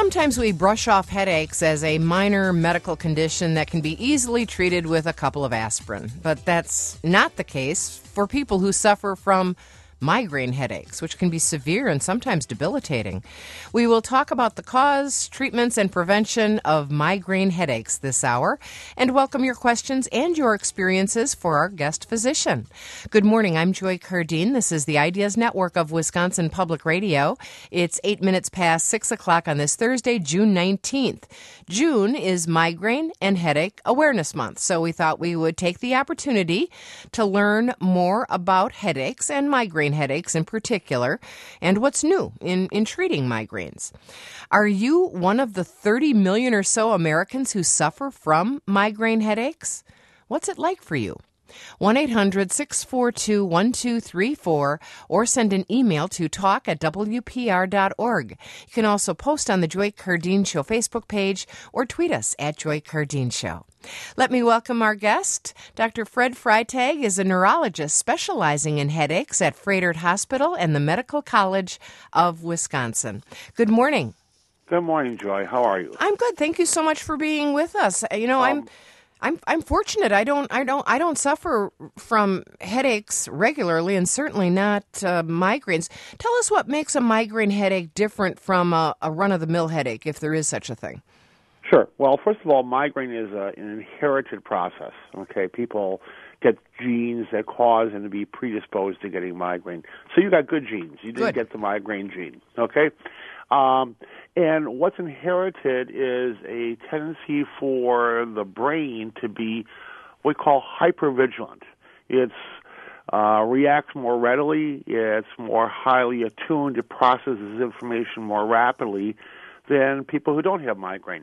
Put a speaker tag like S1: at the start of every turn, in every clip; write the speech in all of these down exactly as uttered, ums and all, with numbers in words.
S1: Sometimes we brush off headaches as a minor medical condition that can be easily treated with a couple of aspirin. But that's not the case for people who suffer from migraine headaches, which can be severe and sometimes debilitating. We will talk about the cause, treatments, and prevention of migraine headaches this hour, and welcome your questions and your experiences for our guest physician. Good morning. I'm Joy Cardine. This is the Ideas Network of Wisconsin Public Radio. It's eight minutes past six o'clock on this Thursday, June nineteenth. June is Migraine and Headache Awareness Month, so we thought we would take the opportunity to learn more about headaches and migraine headaches in particular, and what's new in, in treating migraines. Are you one of the thirty million or so Americans who suffer from migraine headaches? What's it like for you? one eight hundred six four two one two three four or send an email to talk at w p r dot org. You can also post on the Joy Cardine Show Facebook page or tweet us at Joy Cardine Show. Let me welcome our guest. Doctor Fred Freitag is a neurologist specializing in headaches at Froedtert Hospital and the Medical College of Wisconsin. Good morning.
S2: Good morning, Joy. How are you?
S1: I'm good. Thank you so much for being with us. You know, um, I'm I'm I'm fortunate. I don't I don't I don't suffer from headaches regularly, and certainly not uh, migraines. Tell us what makes a migraine headache different from a, a run-of-the-mill headache, if there is such a thing.
S2: Sure. Well, first of all, migraine is a, an inherited process. Okay, people get genes that cause them to be predisposed to getting migraine. So you got good genes. You didn't
S1: Good.
S2: get the migraine gene. Okay. Um, and what's inherited is a tendency for the brain to be what we call hypervigilant. It's uh, reacts more readily. It's more highly attuned. It processes information more rapidly than people who don't have migraine.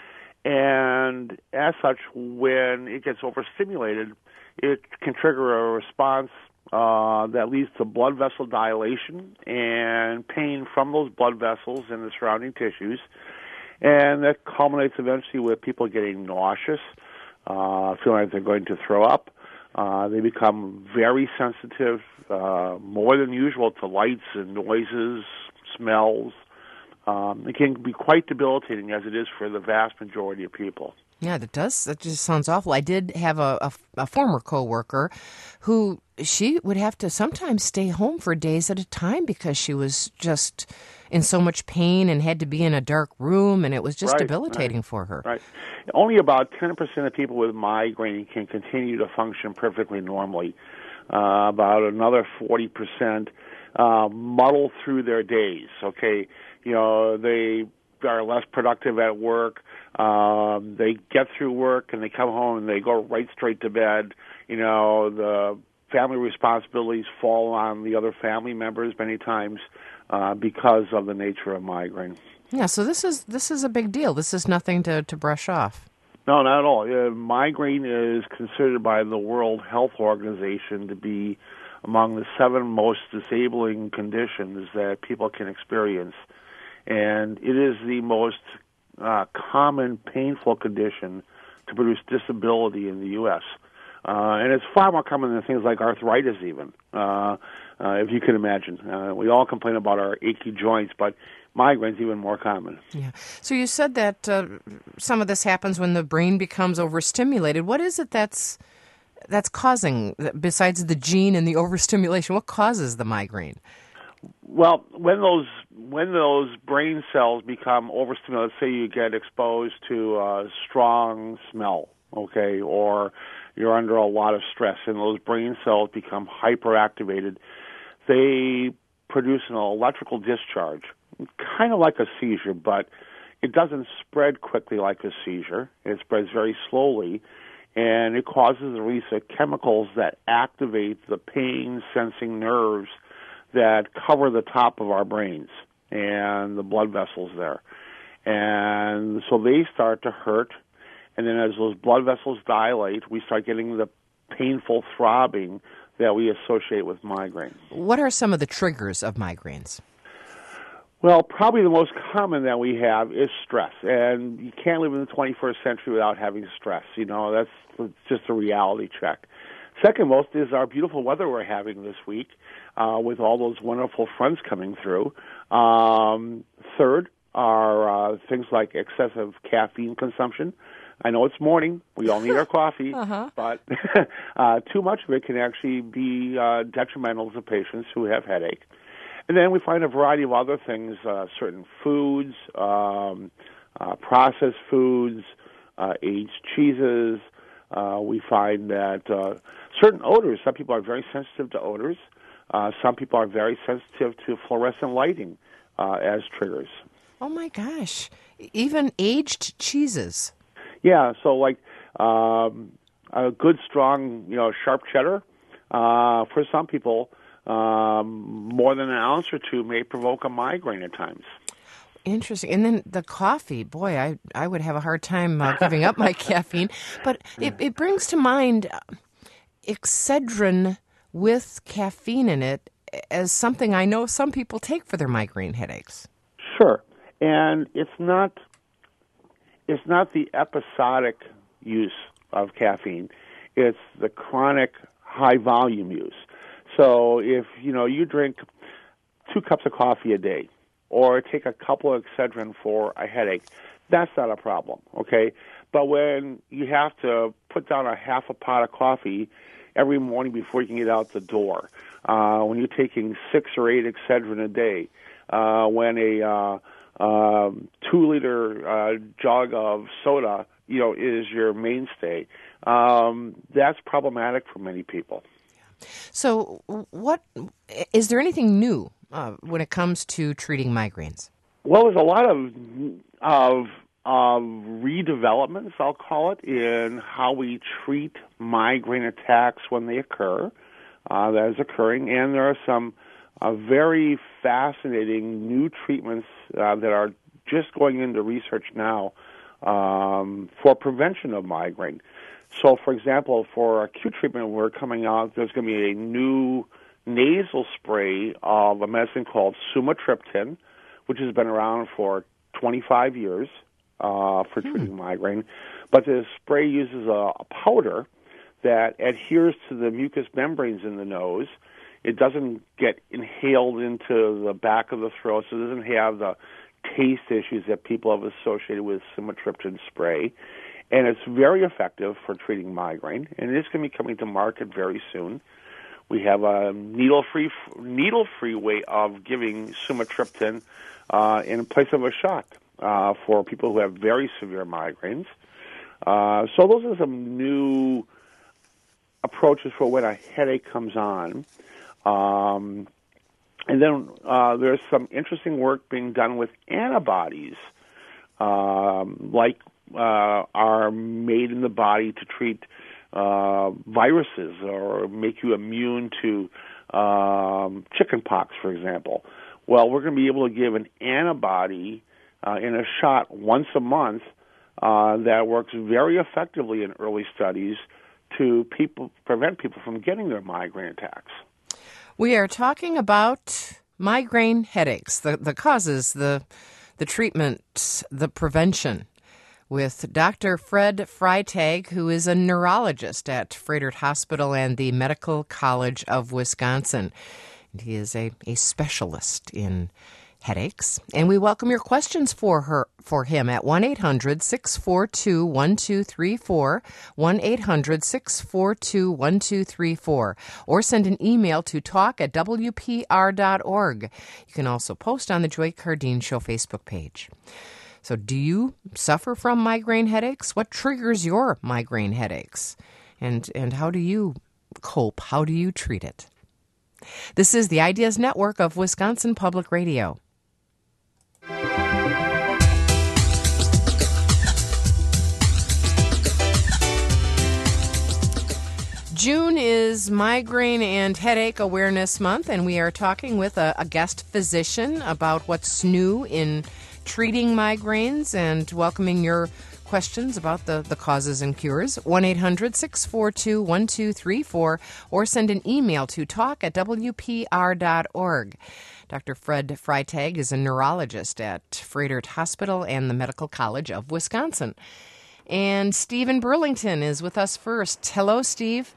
S2: And as such, when it gets overstimulated, it can trigger a response uh, that leads to blood vessel dilation and pain from those blood vessels and the surrounding tissues. And that culminates eventually with people getting nauseous, uh, feeling like they're going to throw up. Uh, they become very sensitive, uh, more than usual, to lights and noises, smells. Um, it can be quite debilitating, as it is for the vast majority of people.
S1: Yeah, that does. That just sounds awful. I did have a, a, a former coworker who she would have to sometimes stay home for days at a time because she was just in so much pain and had to be in a dark room, and it was just
S2: Right,
S1: debilitating
S2: right,
S1: for her.
S2: Right. Only about ten percent of people with migraine can continue to function perfectly normally. Uh, about another forty percent uh, muddle through their days, okay? You know, they are less productive at work. Um, they get through work and they come home and they go right straight to bed. You know, the family responsibilities fall on the other family members many times uh, because of the nature of migraine.
S1: Yeah, so this is this is a big deal. This is nothing to, to brush off.
S2: No, not at all. Uh, migraine is considered by the World Health Organization to be among the seven most disabling conditions that people can experience. And it is the most uh, common painful condition to produce disability in the U S Uh, and it's far more common than things like arthritis even, uh, uh, if you can imagine. Uh, we all complain about our achy joints, but migraine's even more common.
S1: Yeah. So you said that uh, some of this happens when the brain becomes overstimulated. What is it that's that's causing, besides the gene and the overstimulation, what causes the migraine?
S2: Well, when those when those brain cells become overstimulated, let's say you get exposed to a strong smell, okay, or you're under a lot of stress, and those brain cells become hyperactivated, they produce an electrical discharge, kind of like a seizure, but it doesn't spread quickly like a seizure. It spreads very slowly, and it causes the release of chemicals that activate the pain-sensing nerves that cover the top of our brains and the blood vessels there. And so they start to hurt, and then as those blood vessels dilate, we start getting the painful throbbing that we associate with migraine.
S1: What are some of the triggers of migraines?
S2: Well, probably the most common that we have is stress, and you can't live in the twenty-first century without having stress. You know, that's just a reality check. Second most is our beautiful weather we're having this week, uh, with all those wonderful fronts coming through. Um, third, are uh, things like excessive caffeine consumption. I know it's morning. We all need our coffee,
S1: uh-huh.
S2: but uh, too much of it can actually be uh, detrimental to patients who have headache. And then we find a variety of other things, uh, certain foods, um, uh, processed foods, uh, aged cheeses. Uh, we find that uh, certain odors, some people are very sensitive to odors. Uh, some people are very sensitive to fluorescent lighting uh, as triggers.
S1: Oh, my gosh. Even aged cheeses.
S2: Yeah, so like um, a good, strong, you know, sharp cheddar, uh, for some people, um, more than an ounce or two may provoke a migraine at times.
S1: Interesting. And then the coffee, boy, I, I would have a hard time uh, giving up my caffeine. But it, it brings to mind Excedrin with caffeine in it as something I know some people take for their migraine headaches.
S2: Sure. And it's not it's not the episodic use of caffeine. It's the chronic high volume use. So if, you know, you drink two cups of coffee a day or take a couple of Excedrin for a headache, that's not a problem, okay? But when you have to put down a half a pot of coffee every morning before you can get out the door, uh, when you're taking six or eight Excedrin a day, uh, when a uh, um, two-liter uh, jug of soda, you know, is your mainstay, um, that's problematic for many people.
S1: So, what is there anything new uh, when it comes to treating migraines?
S2: Well, there's a lot of of of redevelopments, I'll call it, in how we treat migraine attacks when they occur. Uh, that is occurring, and there are some uh, very fascinating new treatments uh, that are just going into research now um, for prevention of migraine. So, for example, for acute treatment, we're coming out, there's going to be a new nasal spray of a medicine called sumatriptan, which has been around for twenty-five years uh, for hmm. treating migraine. But the spray uses a, a powder that adheres to the mucous membranes in the nose. It doesn't get inhaled into the back of the throat, so it doesn't have the taste issues that people have associated with sumatriptan spray. And it's very effective for treating migraine, and it is going to be coming to market very soon. We have a needle-free needle-free way of giving sumatriptan uh, in place of a shot uh, for people who have very severe migraines. Uh, so those are some new approaches for when a headache comes on. Um, and then uh, there's some interesting work being done with antibodies, um, like uh, are made in the body to treat uh, viruses or make you immune to um, chicken pox, for example. Well, we're going to be able to give an antibody uh, in a shot once a month uh, that works very effectively in early studies to people prevent people from getting their migraine attacks.
S1: We are talking about migraine headaches, the, the causes, the the treatment, the prevention, with Doctor Fred Freitag, who is a neurologist at Froedtert Hospital and the Medical College of Wisconsin. And he is a, a specialist in headaches. And we welcome your questions for her for him at one eight hundred six four two one two three four, one eight hundred six four two one two three four, or send an email to talk at w p r dot org. You can also post on the Joy Cardine Show Facebook page. So do you suffer from migraine headaches? What triggers your migraine headaches? And and how do you cope? How do you treat it? This is the Ideas Network of Wisconsin Public Radio. June is Migraine and Headache Awareness Month, and we are talking with a, a guest physician about what's new in treating migraines and welcoming your questions about the, the causes and cures. one eight hundred six four two one two three four, or send an email to talk at w p r dot org. Doctor Fred Freitag is a neurologist at Froedtert Hospital and the Medical College of Wisconsin. And Steve in Burlington is with us first. Hello, Steve.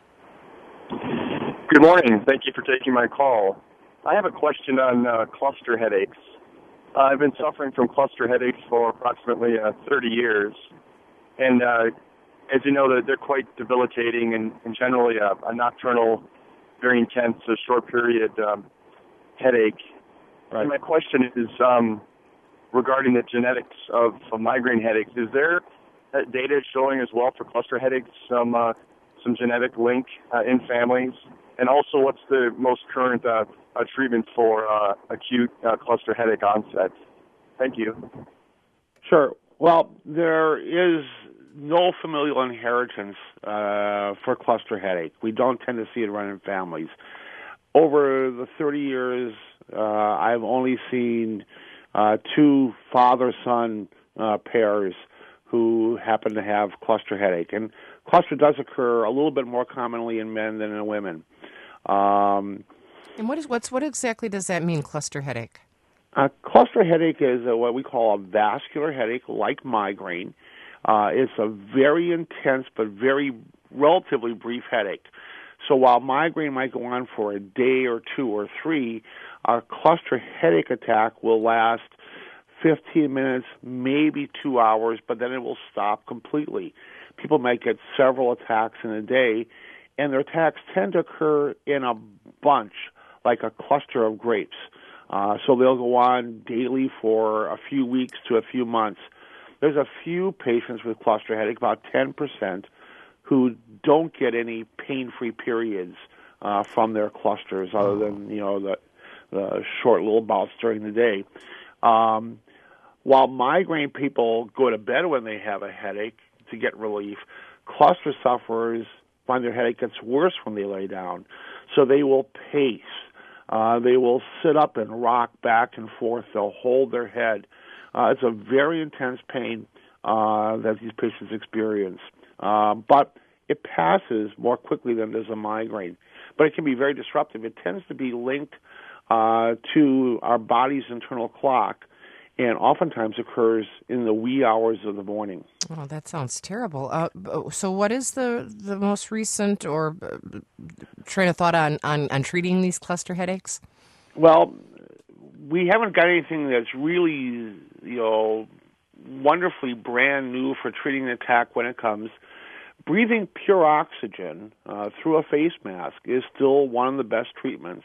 S3: Good morning. Thank you for taking my call. I have a question on uh, cluster headaches. Uh, I've been suffering from cluster headaches for approximately uh, thirty years. And uh, as you know, they're, they're quite debilitating and, and generally a, a nocturnal, very intense, a short period um, headache. Right. And my question is um, regarding the genetics of, of migraine headaches. Is there uh, data showing as well for cluster headaches some uh, some genetic link uh, in families? And also, what's the most current uh, uh, treatment for uh, acute uh, cluster headache onset? Thank you.
S2: Sure. Well, there is no familial inheritance uh, for cluster headache. We don't tend to see it run in families. Over the thirty years, uh, I've only seen uh, two father-son uh, pairs who happen to have cluster headache. And cluster does occur a little bit more commonly in men than in women. Um,
S1: and what is what's what exactly does that mean, cluster headache?
S2: Uh, cluster headache is a, what we call a vascular headache, like migraine. Uh, it's a very intense but very relatively brief headache. So while migraine might go on for a day or two or three, a cluster headache attack will last fifteen minutes, maybe two hours, but then it will stop completely. People might get several attacks in a day, and their attacks tend to occur in a bunch, like a cluster of grapes. Uh, so they'll go on daily for a few weeks to a few months. There's a few patients with cluster headache, about ten percent, who don't get any pain-free periods uh, from their clusters other than, you know, the, the short little bouts during the day. Um, while migraine people go to bed when they have a headache to get relief, cluster sufferers find their headache gets worse when they lay down. So they will pace. Uh, they will sit up and rock back and forth. They'll hold their head. Uh, it's a very intense pain uh, that these patients experience. Uh, but it passes more quickly than does a migraine. But it can be very disruptive. It tends to be linked uh, to our body's internal clock and oftentimes occurs in the wee hours of the morning.
S1: Oh, that sounds terrible. Uh, so what is the, the most recent or uh, train of thought on, on, on treating these cluster headaches?
S2: Well, we haven't got anything that's really, you know, wonderfully brand new for treating an attack when it comes. Breathing pure oxygen uh, through a face mask is still one of the best treatments.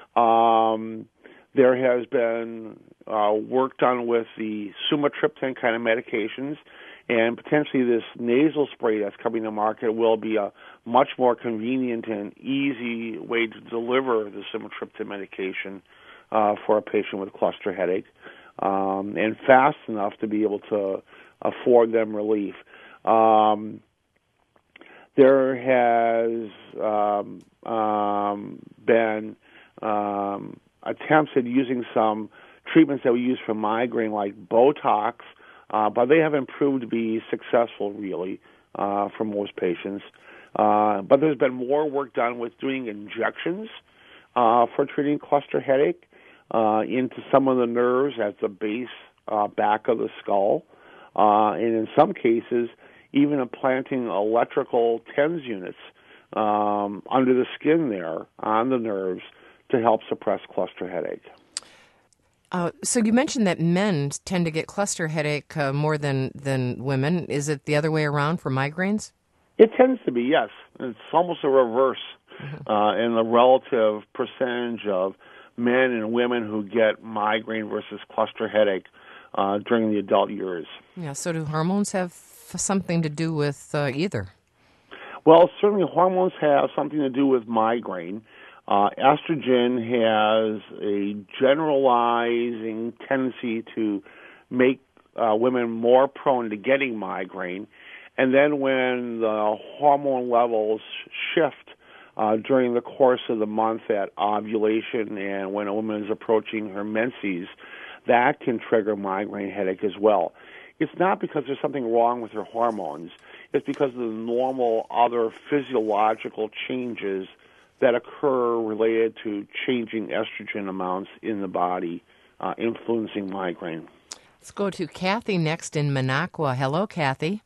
S2: Um, there has been uh, work done with the sumatriptan kind of medications, and potentially this nasal spray that's coming to market will be a much more convenient and easy way to deliver the sumatriptan medication uh, for a patient with cluster headache, um, and fast enough to be able to afford them relief. Um, there has um, um, been um, attempts at using some treatments that we use for migraine, like Botox, uh, but they haven't proved to be successful, really, uh, for most patients. Uh, but there's been more work done with doing injections uh, for treating cluster headache uh, into some of the nerves at the base uh, back of the skull, uh, and in some cases, even implanting electrical TENS units um, under the skin there on the nerves to help suppress cluster headache.
S1: Uh, so you mentioned that men tend to get cluster headache uh, more than, than women. Is it the other way around for migraines?
S2: It tends to be, yes. It's almost a reverse
S1: Mm-hmm.
S2: uh, in the relative percentage of men and women who get migraine versus cluster headache uh, during the adult years.
S1: Yeah, so do hormones have something to do with uh, either?
S2: Well, certainly hormones have something to do with migraine. Uh, estrogen has a generalizing tendency to make uh, women more prone to getting migraine. And then when the hormone levels shift uh, during the course of the month at ovulation and when a woman is approaching her menses, that can trigger migraine headache as well. It's not because there's something wrong with her hormones. It's because of the normal other physiological changes that occur related to changing estrogen amounts in the body, uh, influencing migraine.
S1: Let's go to Kathy next in Minocqua. Hello, Kathy.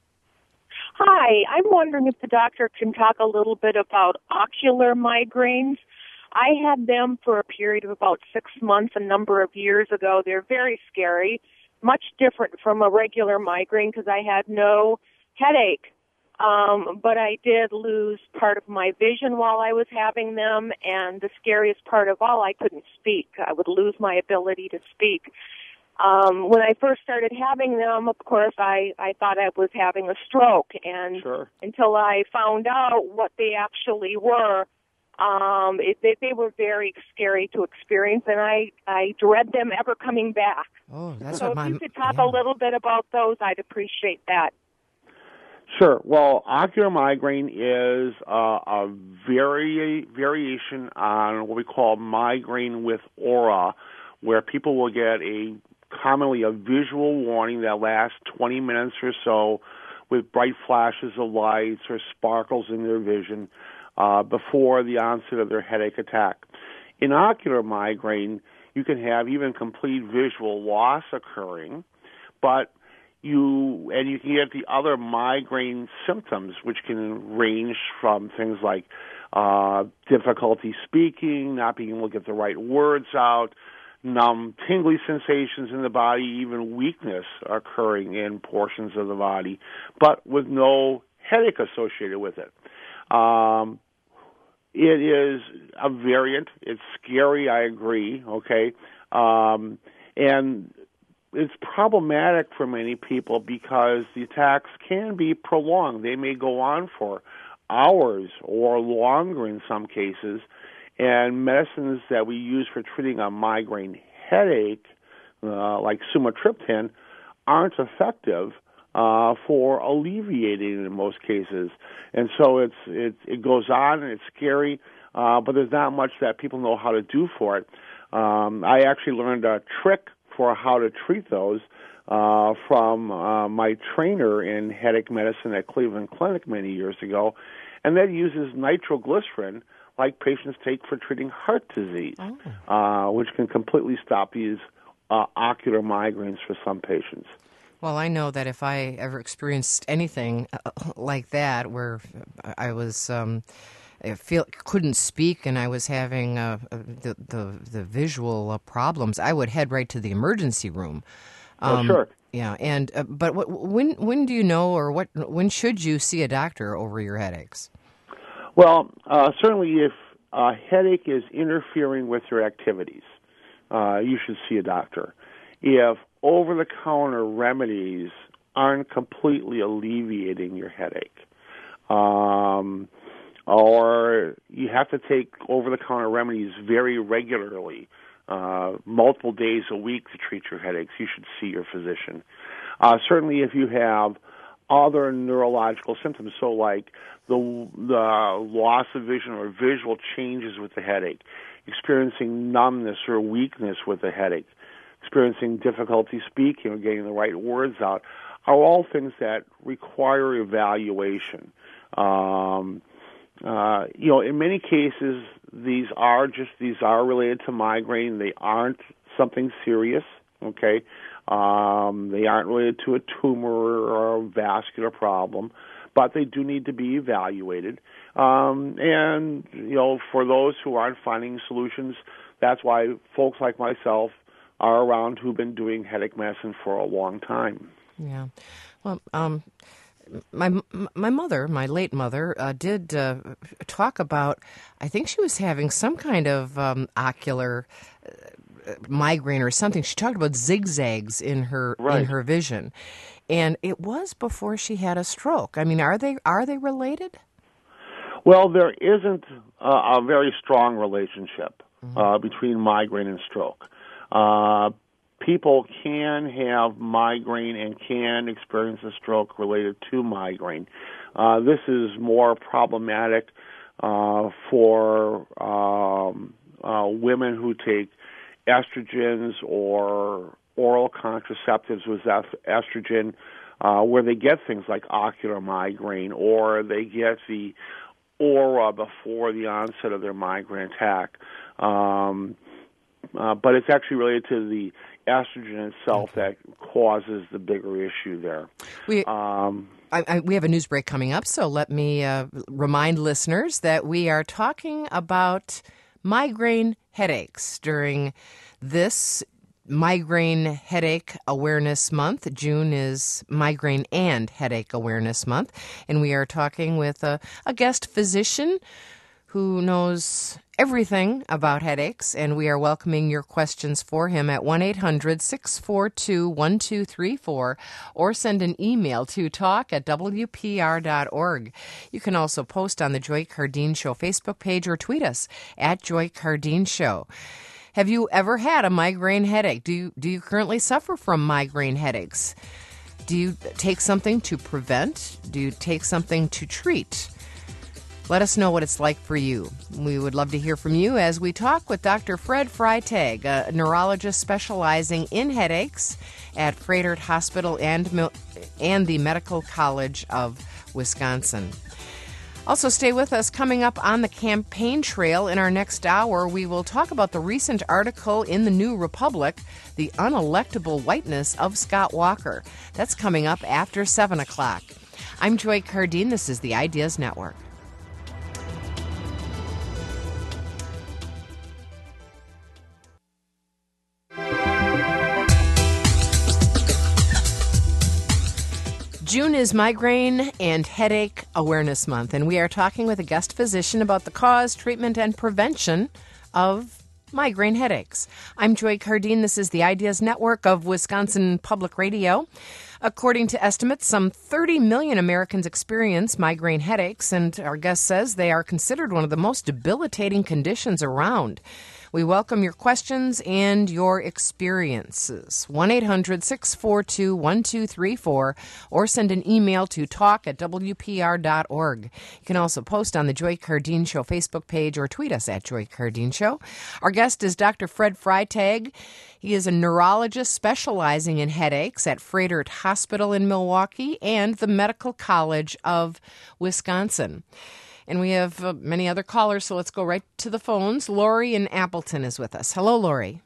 S4: Hi, I'm wondering if the doctor can talk a little bit about ocular migraines. I had them for a period of about six months a number of years ago. They're very scary, much different from a regular migraine because I had no headache. Um, but I did lose part of my vision while I was having them, and the scariest part of all, I couldn't speak. I would lose my ability to speak. Um, when I first started having them, of course, I, I thought I was having a stroke, and
S2: Sure.
S4: until I found out what they actually were, um, it, they, they were very scary to experience, and I, I dread them ever coming back.
S1: Oh, that's
S4: so
S1: what
S4: if
S1: my
S4: you could talk
S1: yeah.
S4: a little bit about those, I'd appreciate that.
S2: Sure. Well, ocular migraine is uh, a vari- variation on what we call migraine with aura, where people will get a commonly a visual warning that lasts twenty minutes or so with bright flashes of lights or sparkles in their vision uh, before the onset of their headache attack. In ocular migraine, you can have even complete visual loss occurring, but You and you can get the other migraine symptoms, which can range from things like uh, difficulty speaking, not being able to get the right words out, numb, tingly sensations in the body, even weakness occurring in portions of the body, but with no headache associated with it. Um, it is a variant. It's scary, I agree, okay? Um, and it's problematic for many people because the attacks can be prolonged. They may go on for hours or longer in some cases, and medicines that we use for treating a migraine headache, uh, like sumatriptan, aren't effective uh, for alleviating it in most cases. And so it's it, it goes on, and it's scary, uh, but there's not much that people know how to do for it. Um, I actually learned a trick for how to treat those uh, from uh, my trainer in headache medicine at Cleveland Clinic many years ago, and that uses nitroglycerin like patients take for treating heart disease, oh. uh, which can completely stop these uh, ocular migraines for some patients.
S1: Well, I know that if I ever experienced anything like that, where I was... Um, I feel couldn't speak, and I was having uh, the, the the visual uh, problems, I would head right to the emergency room.
S2: Um, oh, sure.
S1: Yeah, and uh, but what, when when do you know, or what when should you see a doctor over your headaches?
S2: Well, uh, certainly if a headache is interfering with your activities, uh, you should see a doctor. If over-the-counter remedies aren't completely alleviating your headache, um, or you have to take over-the-counter remedies very regularly, uh, multiple days a week to treat your headaches, you should see your physician. Uh, certainly if you have other neurological symptoms, so like the, the loss of vision or visual changes with the headache, experiencing numbness or weakness with the headache, experiencing difficulty speaking or getting the right words out, are all things that require evaluation. Um, Uh, you know, in many cases, these are just, these are related to migraine. They aren't something serious, okay? Um, they aren't related to a tumor or a vascular problem, but they do need to be evaluated. Um, and, you know, for those who aren't finding solutions, that's why folks like myself are around who've been doing headache medicine for a long time.
S1: Yeah. Well, um... My my mother, my late mother, uh, did uh, talk about, I think she was having some kind of um, ocular uh, migraine or something. She talked about zigzags in her
S2: right.
S1: in her vision, and it was before she had a stroke. I mean, are they are they related?
S2: Well, there isn't uh, a very strong relationship mm-hmm. uh, between migraine and stroke. Uh, People can have migraine and can experience a stroke related to migraine. Uh, this is more problematic uh, for um, uh, women who take estrogens or oral contraceptives with estrogen, uh, where they get things like ocular migraine, or they get the aura before the onset of their migraine attack. Um, uh, but it's actually related to the estrogen itself that causes the bigger issue there.
S1: We, um, I, I, we have a news break coming up, so let me uh, remind listeners that we are talking about migraine headaches during this Migraine Headache Awareness Month. June is Migraine and Headache Awareness Month, and we are talking with a, a guest physician who knows everything about headaches, and we are welcoming your questions for him at one eight hundred six four two one two three four or send an email to talk at w p r dot org. You can also post on the Joy Cardeen Show Facebook page or tweet us at Joy Cardeen Show. Have you ever had a migraine headache? Do you, do you currently suffer from migraine headaches? Do you take something to prevent? Do you take something to treat? Let us know what it's like for you. We would love to hear from you as we talk with Doctor Fred Freitag, a neurologist specializing in headaches at Froedtert Hospital and, and the Medical College of Wisconsin. Also, stay with us. Coming up on the campaign trail in our next hour, we will talk about the recent article in the New Republic, The Unelectable Whiteness of Scott Walker. That's coming up after seven o'clock. I'm Joy Cardeen. This is the Ideas Network. June is Migraine and Headache Awareness Month, and we are talking with a guest physician about the cause, treatment, and prevention of migraine headaches. I'm Joy Cardeen. This is the Ideas Network of Wisconsin Public Radio. According to estimates, some thirty million Americans experience migraine headaches, and our guest says they are considered one of the most debilitating conditions around. We welcome your questions and your experiences. one eight hundred six four two one two three four or send an email to talk at w p r dot org. You can also post on the Joy Cardeen Show Facebook page or tweet us at Joy Cardeen Show. Our guest is Doctor Fred Freitag. He is a neurologist specializing in headaches at Froedtert Hospital in Milwaukee and the Medical College of Wisconsin. And we have uh, many other callers, so let's go right to the phones. Lori in Appleton is with us. Hello, Lori.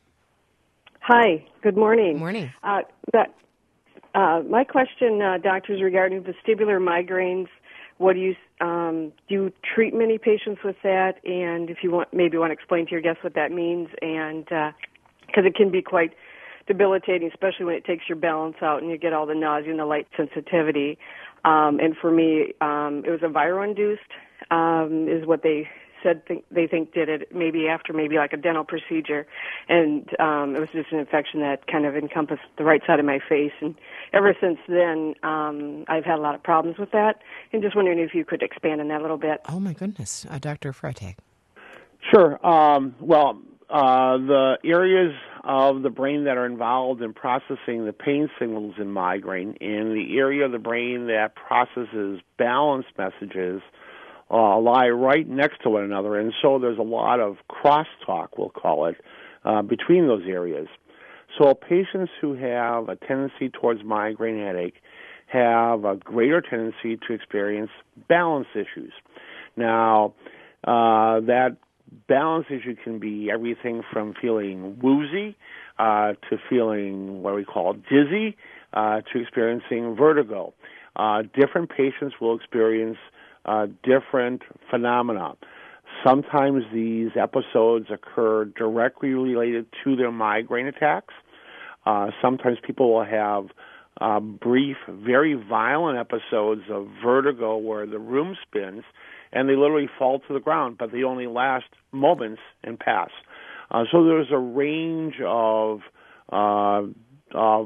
S5: Hi. Good morning.
S1: Good morning.
S5: Uh, that, uh, my question, uh, doctor, is regarding vestibular migraines. What do you um, do? You treat many patients with that, and if you want, maybe want to explain to your guests what that means, and because uh, it can be quite debilitating, especially when it takes your balance out and you get all the nausea and the light sensitivity. Um, and for me, um, it was a viral-induced. Um, is what they said th- they think did it, maybe after maybe like a dental procedure. And um, it was just an infection that kind of encompassed the right side of my face. And ever since then, um, I've had a lot of problems with that. And just wondering if you could expand on that a little bit.
S1: Oh, my goodness. Uh, Doctor Freitag.
S2: Sure. Um, well, uh, the areas of the brain that are involved in processing the pain signals in migraine and the area of the brain that processes balance messages Uh, lie right next to one another, and so there's a lot of crosstalk, we'll call it, uh, between those areas. So patients who have a tendency towards migraine headache have a greater tendency to experience balance issues. Now, uh, that balance issue can be everything from feeling woozy uh, to feeling what we call dizzy uh, to experiencing vertigo. Uh, different patients will experience Uh, different phenomena. Sometimes these episodes occur directly related to their migraine attacks. Uh, sometimes people will have uh, brief, very violent episodes of vertigo where the room spins and they literally fall to the ground, but they only last moments and pass. Uh, so there's a range of uh, uh,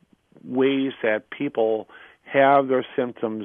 S2: ways that people have their symptoms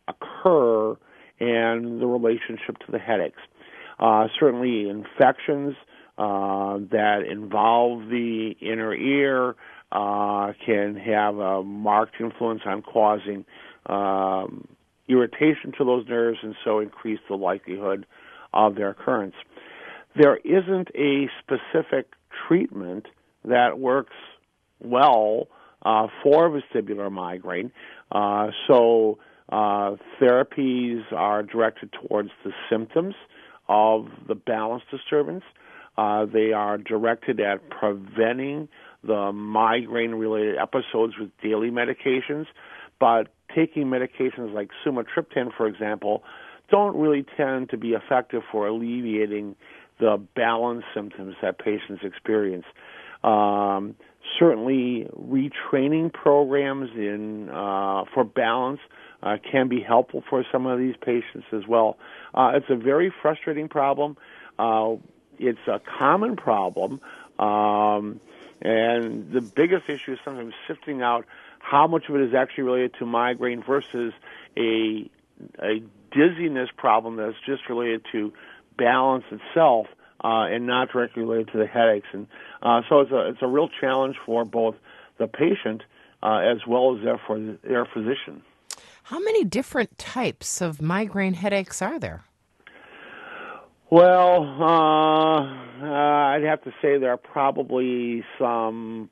S2: occur and the relationship to the headaches. Uh, certainly infections uh, that involve the inner ear uh, can have a marked influence on causing um, irritation to those nerves and so increase the likelihood of their occurrence. There isn't a specific treatment that works well uh, for vestibular migraine, uh, so Uh, therapies are directed towards the symptoms of the balance disturbance. Uh, they are directed at preventing the migraine-related episodes with daily medications, but taking medications like sumatriptan, for example, don't really tend to be effective for alleviating the balance symptoms that patients experience. Um, certainly, retraining programs in uh, for balance uh, can be helpful for some of these patients as well. Uh, it's a very frustrating problem. Uh, it's a common problem, um, and the biggest issue is sometimes sifting out how much of it is actually related to migraine versus a a dizziness problem that's just related to balance itself uh, and not directly related to the headaches. And uh, so it's a it's a real challenge for both the patient uh, as well as their for their physician.
S1: How many different types of migraine headaches are there?
S2: Well, uh, uh, I'd have to say there are probably some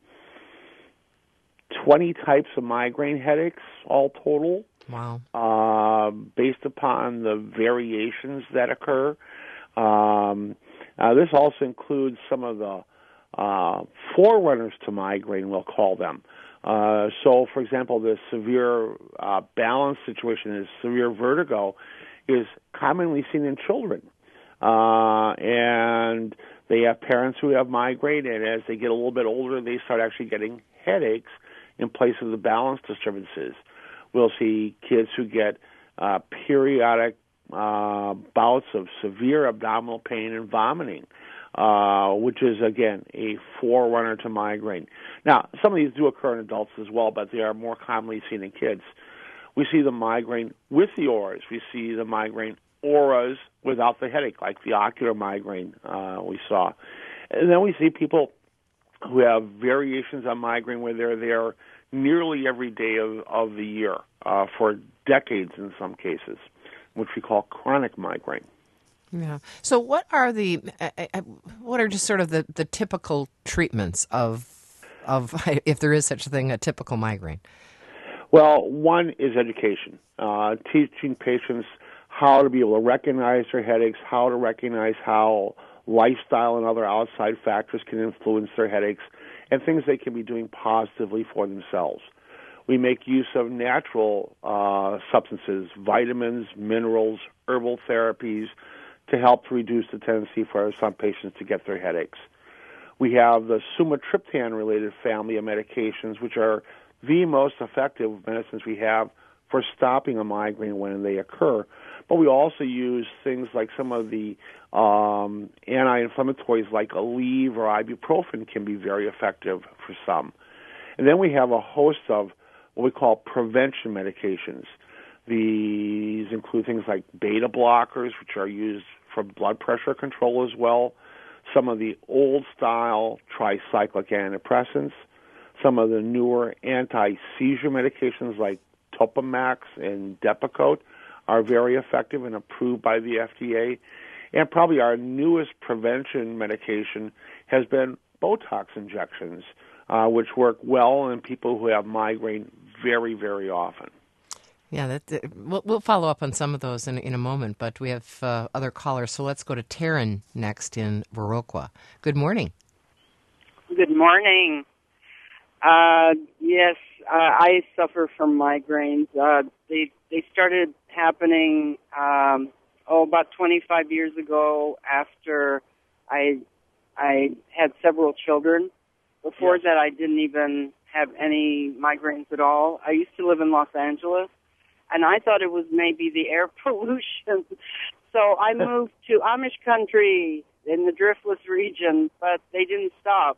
S2: twenty types of migraine headaches all total.
S1: Wow.
S2: Uh, based upon the variations that occur. Um, uh, this also includes some of the uh, forerunners to migraine, we'll call them. Uh, so, for example, the severe uh, balance situation, is severe vertigo, is commonly seen in children. Uh, and they have parents who have migraine, and as they get a little bit older, they start actually getting headaches in place of the balance disturbances. We'll see kids who get uh, periodic uh, bouts of severe abdominal pain and vomiting, uh, which is, again, a forerunner to migraine. Now, some of these do occur in adults as well, but they are more commonly seen in kids. We see the migraine with the auras. We see the migraine auras without the headache, like the ocular migraine uh, we saw. And then we see people who have variations on migraine where they're there nearly every day of, of the year uh, for decades in some cases, which we call chronic migraine.
S1: Yeah. So what are the uh, uh, what are just sort of the, the typical treatments of of if there is such a thing, a typical migraine?
S2: Well, one is education, uh, teaching patients how to be able to recognize their headaches, how to recognize how lifestyle and other outside factors can influence their headaches, and things they can be doing positively for themselves. We make use of natural uh, substances, vitamins, minerals, herbal therapies, to help to reduce the tendency for some patients to get their headaches. We have the sumatriptan-related family of medications, which are the most effective medicines we have for stopping a migraine when they occur. But we also use things like some of the um, anti-inflammatories like Aleve or ibuprofen can be very effective for some. And then we have a host of what we call prevention medications. These include things like beta blockers, which are used for blood pressure control as well, some of the old-style tricyclic antidepressants, some of the newer anti-seizure medications like Topamax and Depakote are very effective and approved by the F D A. And probably our newest prevention medication has been Botox injections, uh, which work well in people who have migraine very, very often.
S1: Yeah, that, that, we'll, we'll follow up on some of those in, in a moment, but we have uh, other callers, so let's go to Taryn next in Viroqua. Good morning.
S6: Good morning. Uh, yes, uh, I suffer from migraines. Uh, they they started happening um, oh about twenty-five years ago after I I had several children. Before yes. that, I didn't even have any migraines at all. I used to live in Los Angeles, and I thought it was maybe the air pollution. So I moved to Amish country in the Driftless region, but they didn't stop.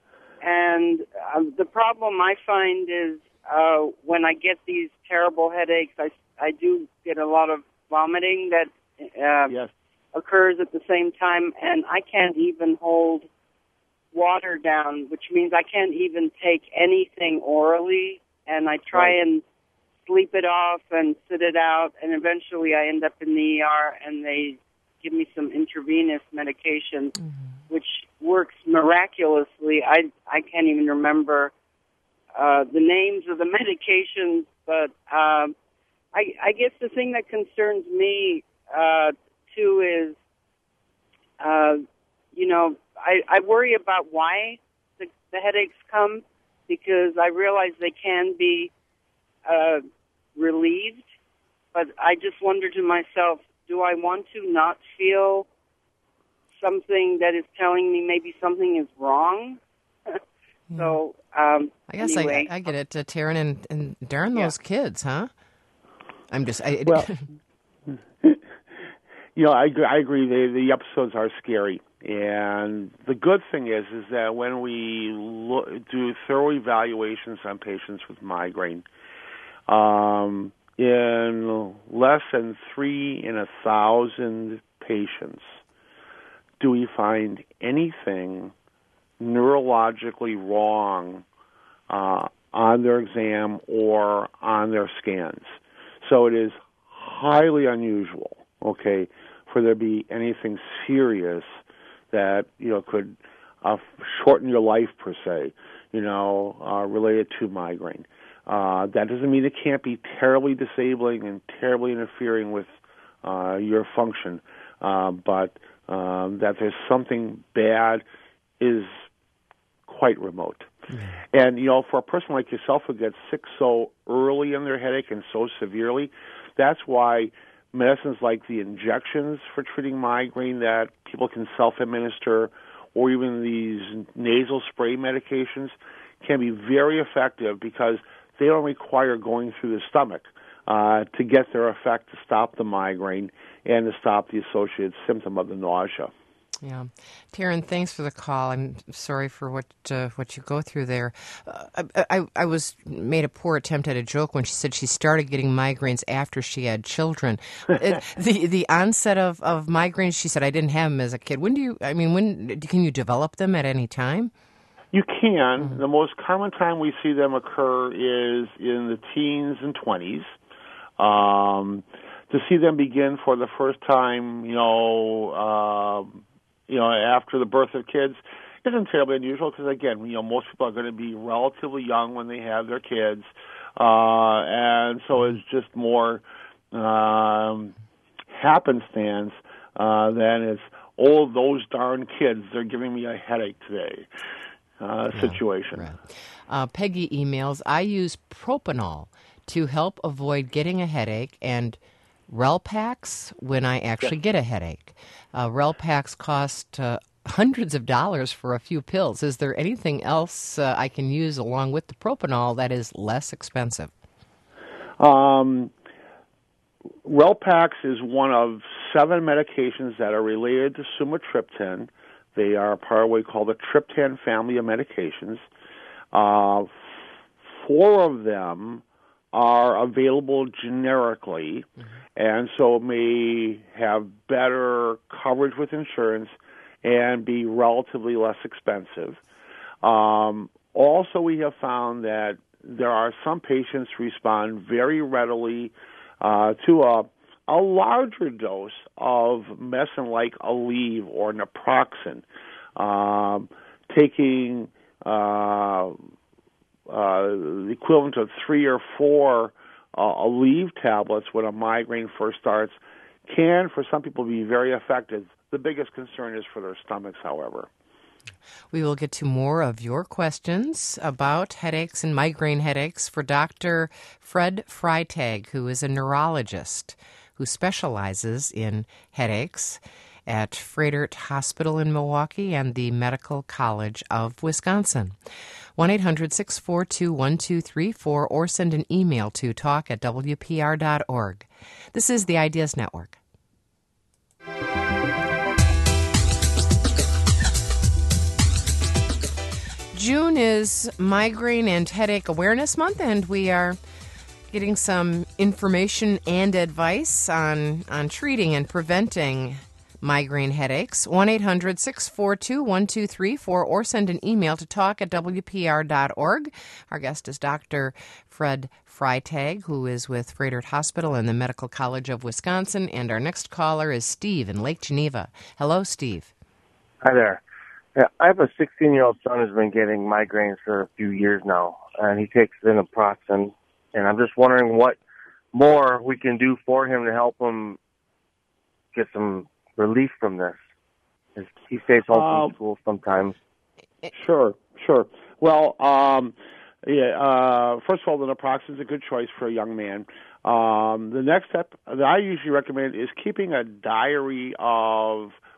S6: And uh, the problem I find is uh, when I get these terrible headaches, I, I do get a lot of vomiting that uh,
S2: yes.
S6: occurs at the same time, and I can't even hold water down, which means I can't even take anything orally, and I try
S2: right.
S6: and sleep it off and sit it out, and eventually I end up in the E R, and they give me some intravenous medication, mm-hmm. which works miraculously. I I can't even remember uh, the names of the medications, but um, I, I guess the thing that concerns me uh, too is, uh, you know, I, I worry about why the, the headaches come, because I realize they can be uh, relieved, but I just wonder to myself, do I want to not feel something that is telling me maybe something is wrong. So, um,
S1: I guess
S6: anyway.
S1: I, I get it, uh, Taryn, and, and darn those
S6: Yeah.
S1: kids, huh? I'm just... I,
S2: Well, you know, I, agree- I agree. The, the episodes are scary. And the good thing is, is that when we look, do thorough evaluations on patients with migraine, um, in less than three in a thousand patients, do we find anything neurologically wrong uh, on their exam or on their scans. So it is highly unusual, okay, for there to be anything serious that, you know, could uh, shorten your life, per se, you know, uh, related to migraine. Uh, that doesn't mean it can't be terribly disabling and terribly interfering with uh, your function, uh, but um, that there's something bad is quite remote. Mm-hmm. And, you know, for a person like yourself who gets sick so early in their headache and so severely, that's why medicines like the injections for treating migraine that people can self-administer, or even these nasal spray medications, can be very effective because they don't require going through the stomach uh, to get their effect to stop the migraine and to stop the associated symptom of the nausea.
S1: Yeah. Taryn, thanks for the call. I'm sorry for what uh, what you go through there. Uh, I, I, I was made a poor attempt at a joke when she said she started getting migraines after she had children. it, the the onset of, of migraines, she said, I didn't have them as a kid. When do you, I mean, when can you develop them at any time?
S2: You can. Mm-hmm. The most common time we see them occur is in the teens and twenties. Um, to see them begin for the first time, you know, uh, you know, after the birth of kids isn't terribly unusual because, again, you know, most people are going to be relatively young when they have their kids. Uh, and so it's just more um, happenstance uh, than it's, oh, those darn kids, they're giving me a headache today uh, yeah, situation.
S1: Right. Uh, Peggy emails, I use propanol to help avoid getting a headache and Relpax when I actually get a headache. Uh, Relpax cost uh, hundreds of dollars for a few pills. Is there anything else uh, I can use along with the propanol that is less expensive?
S2: Um, Relpax is one of seven medications that are related to sumatriptan. They are part of what we call the triptan family of medications. Uh, four of them are available generically, mm-hmm. and so may have better coverage with insurance and be relatively less expensive. Um, also, we have found that there are some patients who respond very readily uh, to a, a larger dose of medicine like Aleve or naproxen. Um, taking uh, Uh, the equivalent of three or four uh, Aleve tablets when a migraine first starts can, for some people, be very effective. The biggest concern is for their stomachs, however.
S1: We will get to more of your questions about headaches and migraine headaches for Doctor Fred Freitag, who is a neurologist who specializes in headaches at Froedtert Hospital in Milwaukee and the Medical College of Wisconsin. one eight hundred six four two one two three four or send an email to talk at w p r dot org. This is the Ideas Network. June is Migraine and Headache Awareness Month, and we are getting some information and advice on, on treating and preventing migraine headaches. one eight hundred six four two one two three four or send an email to talk at w p r dot org. Our guest is Doctor Fred Freitag, who is with Froedtert Hospital and the Medical College of Wisconsin. And our next caller is Steve in Lake Geneva. Hello, Steve.
S7: Hi there. Yeah, I have a sixteen-year-old son who's been getting migraines for a few years now, and he takes naproxen. And I'm just wondering what more we can do for him to help him get some relief from this. He stays home from
S2: uh,
S7: school sometimes.
S2: Sure, sure. Well, um, yeah, uh, first of all, the naproxen is a good choice for a young man. Um, the next step that I usually recommend is keeping a diary of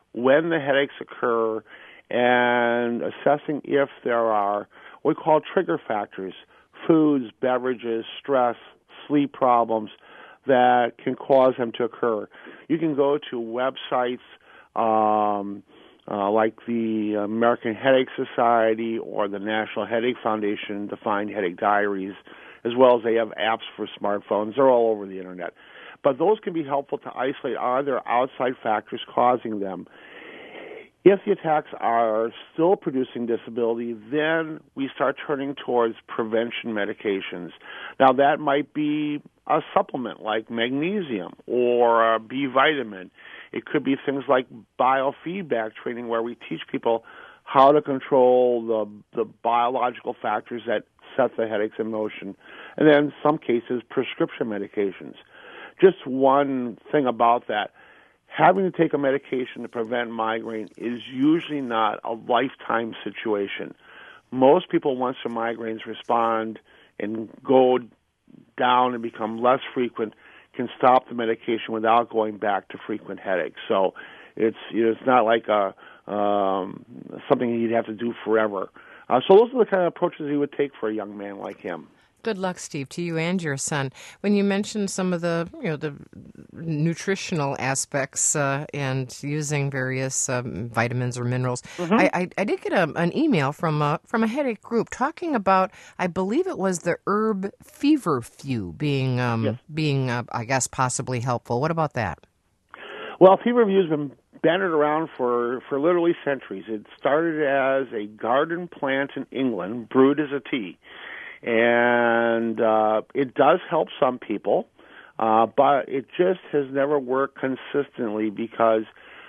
S2: when the headaches occur and assessing if there are what we call trigger factors, foods, beverages, stress, sleep problems that can cause them to occur. You can go to websites um, uh, like the American Headache Society or the National Headache Foundation to find headache diaries, as well as they have apps for smartphones. They're all over the internet. But those can be helpful to isolate, are there outside factors causing them? If the attacks are still producing disability, then we start turning towards prevention medications. Now, that might be a supplement like magnesium or a B vitamin. It could be things like biofeedback training where we teach people how to control the, the biological factors that set the headaches in motion. And then in some cases, prescription medications. Just one thing about that. Having to take a medication to prevent migraine is usually not a lifetime situation. Most people, once their migraines respond and go down and become less frequent, can stop the medication without going back to frequent headaches. So it's you know, it's not like a um, something you'd have to do forever. Uh, so those are the kind of approaches he would take for a young man like him.
S1: Good luck, Steve, to you and your son. When you mentioned some of the, you know, the nutritional aspects uh, and using various um, vitamins or minerals, mm-hmm. I, I, I did get a, an email from a, from a headache group talking about, I believe it was the herb feverfew being, um, yes. being uh, I guess, possibly helpful. What about that?
S2: Well, feverfew has been bandied around for, for literally centuries. It started as a garden plant in England, brewed as a tea. And uh, it does help some people, uh, but it just has never worked consistently because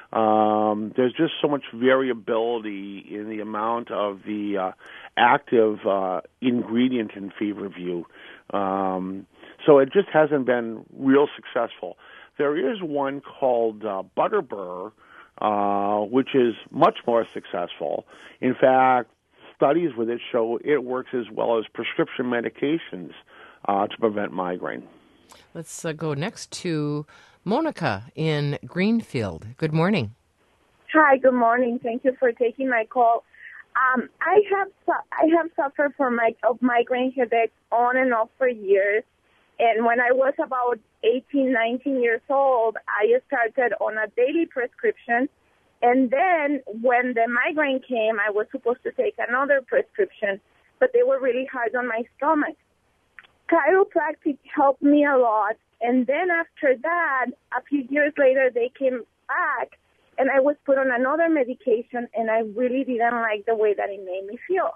S2: um, there's just so much variability in the amount of the uh, active uh, ingredient in feverfew. Um, so it just hasn't been real successful. There is one called uh, Butterbur, uh, which is much more successful. In fact, studies with it show it works as well as prescription medications uh, to prevent migraine.
S1: Let's uh, go next to Monica in Greenfield. Good morning.
S8: Hi, good morning. Thank you for taking my call. Um, I have su- I have suffered from my of migraine headaches on and off for years. And when I was about eighteen, nineteen years old, I started on a daily prescription. And then when the migraine came, I was supposed to take another prescription, but they were really hard on my stomach. Chiropractic helped me a lot. And then after that, a few years later, they came back, and I was put on another medication, and I really didn't like the way that it made me feel.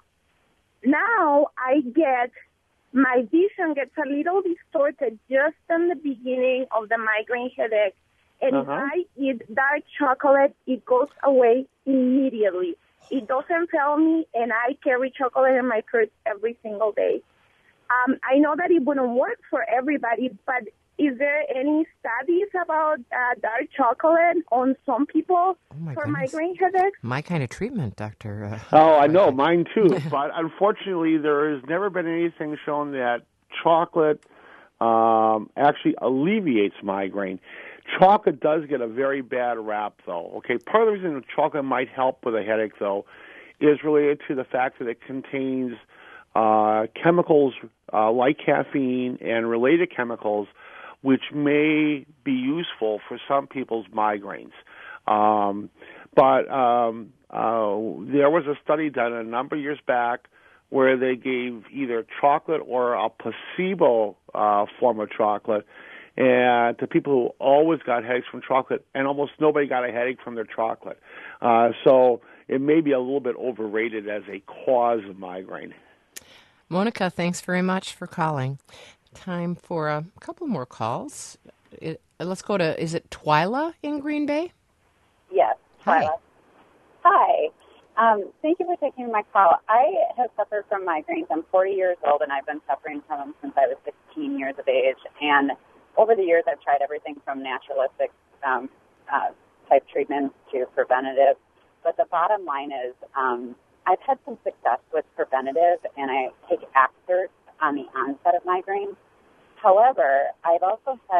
S8: Now I get, my vision gets a little distorted just in the beginning of the migraine headache. And uh-huh. if I eat dark chocolate, it goes away immediately. It doesn't fail me, and I carry chocolate in my purse every single day. Um, I know that it wouldn't work for everybody, but is there any studies about uh, dark chocolate on some people
S1: oh
S8: for
S1: goodness.
S8: migraine headaches?
S1: My kind of treatment, Doctor Uh,
S2: oh, I know, mine too. But unfortunately, there has never been anything shown that chocolate um, actually alleviates migraine. Chocolate does get a very bad rap, though. Okay, part of the reason chocolate might help with a headache, though, is related to the fact that it contains uh, chemicals uh, like caffeine and related chemicals, which may be useful for some people's migraines. Um, but um, uh, there was a study done a number of years back where they gave either chocolate or a placebo uh, form of chocolate, and to people who always got headaches from chocolate, and almost nobody got a headache from their chocolate. Uh, so it may be a little bit overrated as a cause of migraine.
S1: Monica, thanks very much for calling. Time for a couple more calls. It, let's go to, is it Twyla in Green Bay?
S9: Yes, Twyla. Hi. Hi. Um, thank you for taking my call. I have suffered from migraines. I'm forty years old, and I've been suffering from them since I was sixteen years of age. And over the years, I've tried everything from naturalistic um, uh, type treatments to preventative. But the bottom line is um, I've had some success with preventative, and I take Actors on the onset of migraine. However, I've also had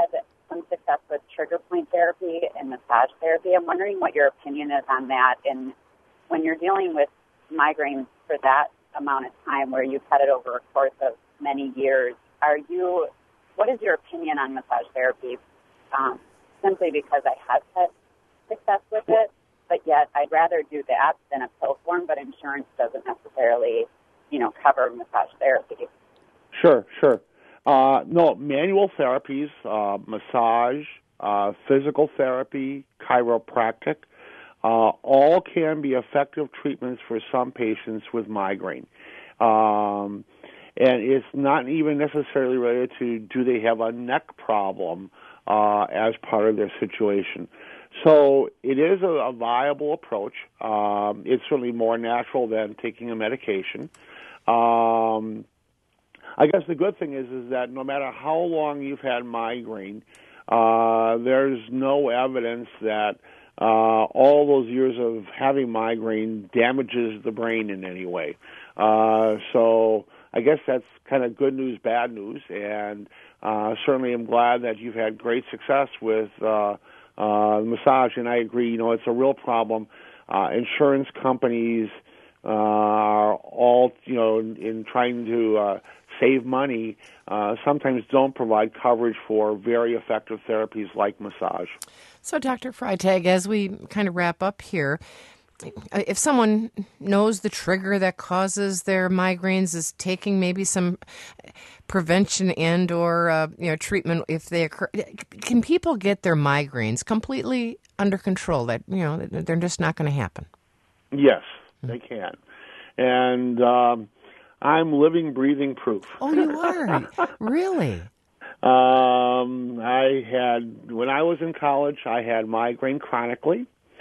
S9: some success with trigger point therapy and massage therapy. I'm wondering what your opinion is on that. And when you're dealing with migraines for that amount of time where you've had it over a course of many years, are you, what is your opinion on massage therapy? Um, simply because I have had success with it, but yet I'd rather do that than a pill form, but insurance doesn't necessarily, you know, cover massage therapy.
S2: Sure, sure. Uh, no, manual therapies, uh, massage, uh, physical therapy, chiropractic, uh, all can be effective treatments for some patients with migraine. Um, and it's not even necessarily related to do they have a neck problem uh, as part of their situation. So it is a, a viable approach. Um, it's certainly more natural than taking a medication. Um, I guess the good thing is is that no matter how long you've had migraine, uh, there's no evidence that uh, all those years of having migraine damages the brain in any way. Uh, so I guess that's kind of good news, bad news, and uh, certainly I'm glad that you've had great success with uh, uh, massage, and I agree, you know, it's a real problem. Uh, insurance companies uh, are all, you know, in, in trying to uh, save money, uh, sometimes don't provide coverage for very effective therapies like massage.
S1: So, Doctor Freitag, as we kind of wrap up here, if someone knows the trigger that causes their migraines, is taking maybe some prevention and or uh, you know treatment if they occur, can people get their migraines completely under control? That you know they're just not going to happen.
S2: Yes, they can, and um, I'm living, breathing proof.
S1: Oh, you are really?
S2: Um, I had when I was in college, I had migraine chronically.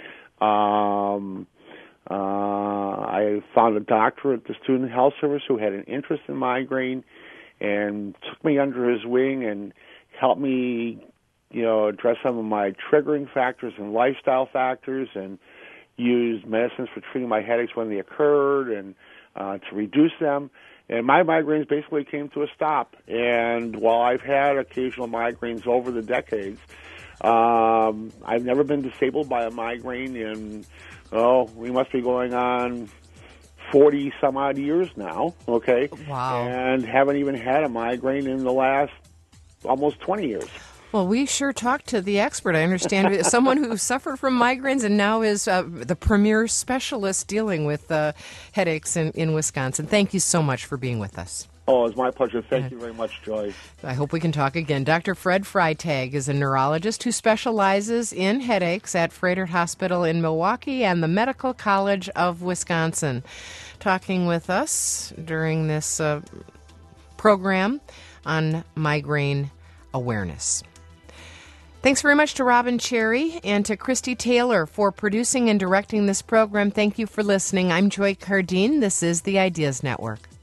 S2: Um, uh, I found a doctor at the Student Health Service who had an interest in migraine and took me under his wing and helped me, you know, address some of my triggering factors and lifestyle factors and used medicines for treating my headaches when they occurred and uh, to reduce them. And my migraines basically came to a stop. And while I've had occasional migraines over the decades, Um, I've never been disabled by a migraine in, oh, we must be going on forty some odd years now, okay?
S1: Wow.
S2: And haven't even had a migraine in the last almost twenty years.
S1: Well, we sure talked to the expert. I understand someone who suffered from migraines and now is uh, the premier specialist dealing with uh, headaches in, in Wisconsin. Thank you so much for being with us.
S2: Oh, it's my pleasure. Thank you very much, Joy.
S1: I hope we can talk again. Doctor Fred Freitag is a neurologist who specializes in headaches at Froedtert Hospital in Milwaukee and the Medical College of Wisconsin, talking with us during this uh, program on migraine awareness. Thanks very much to Robin Cherry and to Christy Taylor for producing and directing this program. Thank you for listening. I'm Joy Cardine. This is the Ideas Network.